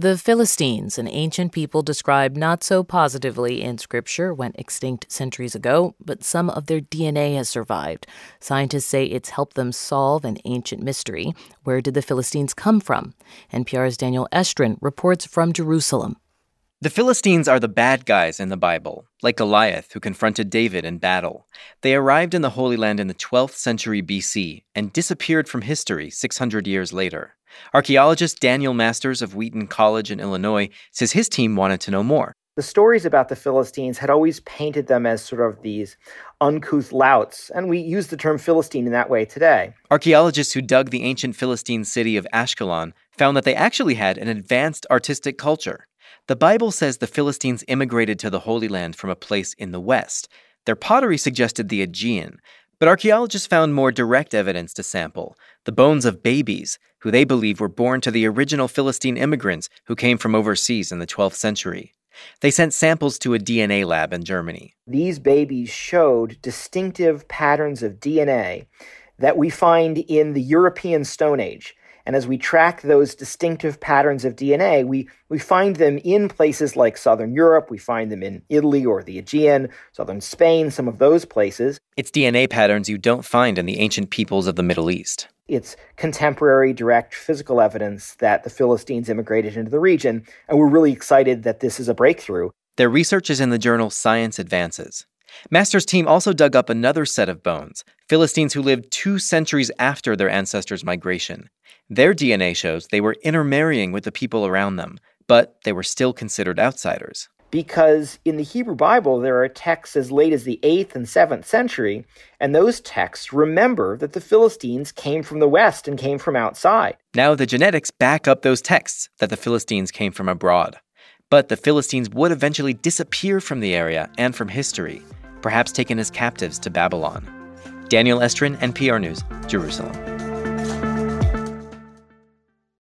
The Philistines, an ancient people described not so positively in Scripture, went extinct centuries ago, but some of their DNA has survived. Scientists say it's helped them solve an ancient mystery. Where did the Philistines come from? NPR's Daniel Estrin reports from Jerusalem. The Philistines are the bad guys in the Bible, like Goliath, who confronted David in battle. They arrived in the Holy Land in the 12th century BC and disappeared from history 600 years later. Archaeologist Daniel Masters of Wheaton College in Illinois says his team wanted to know more. The stories about the Philistines had always painted them as sort of these uncouth louts, and we use the term Philistine in that way today. Archaeologists who dug the ancient Philistine city of Ashkelon found that they actually had an advanced artistic culture. The Bible says the Philistines immigrated to the Holy Land from a place in the west. Their pottery suggested the Aegean, but archaeologists found more direct evidence to sample, the bones of babies, who they believe were born to the original Philistine immigrants who came from overseas in the 12th century. They sent samples to a DNA lab in Germany. These babies showed distinctive patterns of DNA that we find in the European Stone Age. And as we track those distinctive patterns of DNA, we find them in places like southern Europe. We find them in Italy or the Aegean, southern Spain, some of those places. It's DNA patterns you don't find in the ancient peoples of the Middle East. It's contemporary, direct physical evidence that the Philistines immigrated into the region, and we're really excited that this is a breakthrough. Their research is in the journal Science Advances. Masters' team also dug up another set of bones, Philistines who lived 2 centuries after their ancestors' migration. Their DNA shows they were intermarrying with the people around them, but they were still considered outsiders. Because in the Hebrew Bible, there are texts as late as the 8th and 7th century, and those texts remember that the Philistines came from the west and came from outside. Now the genetics back up those texts that the Philistines came from abroad. But the Philistines would eventually disappear from the area and from history, perhaps taken as captives to Babylon. Daniel Estrin, NPR News, Jerusalem.